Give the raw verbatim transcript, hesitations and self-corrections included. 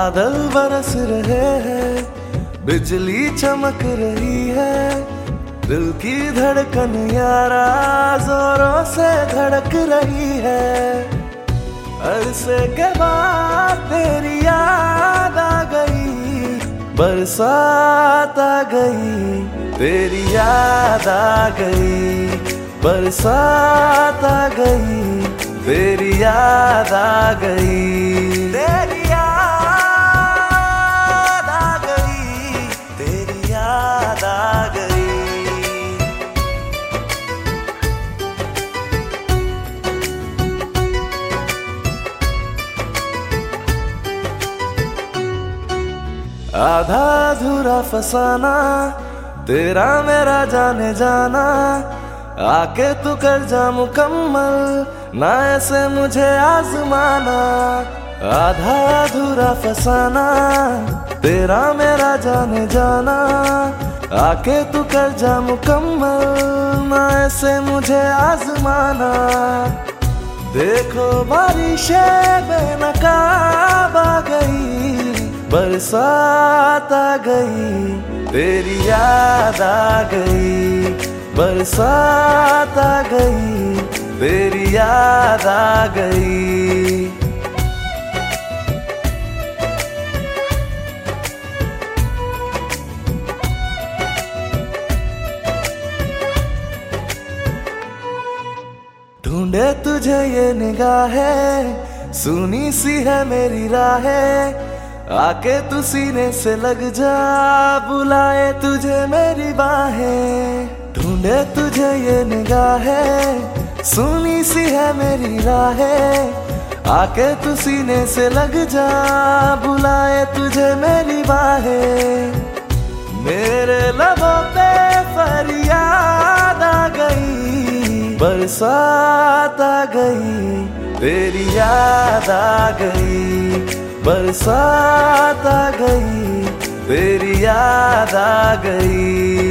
बादल बरस रहे हैं, बिजली चमक रही है, दिल की धड़कन यारा जोरों से धड़क रही है। अरसे के बाद तेरी याद आ गई, बरसात आ गई, तेरी याद आ गई, बरसात आ गई, तेरी याद आ गई, तेरी याद आ गई, तेरी याद आ गई। आधा अधूरा फसाना तेरा मेरा जाने जाना, आके तू कर जा मुकम्मल, ना ऐसे मुझे आजमाना। आधा अधूरा फसाना तेरा मेरा जाने जाना, आके तू कर जा मुकम्मल, ना ऐसे मुझे आजमाना। देखो बारिशें बेनकाब आ गई, बरसात आ गई, तेरी याद आ गई, बरसात आ गई, तेरी याद आ गई। ढूंढे तुझे ये निगाहें, सुनी सी है मेरी राहें, आके तू सीने से लग जा, बुलाए तुझे मेरी बाहें। ढूंढे तुझे ये निगाहें, सुनी सी है मेरी राहें, आके तू सीने से लग जा, बुलाए तुझे मेरी बाहें। मेरे लबों पे फरियाद आ गई, बरसात आ गई, तेरी याद आ गई, बरसात आ गई, तेरी याद आ गई।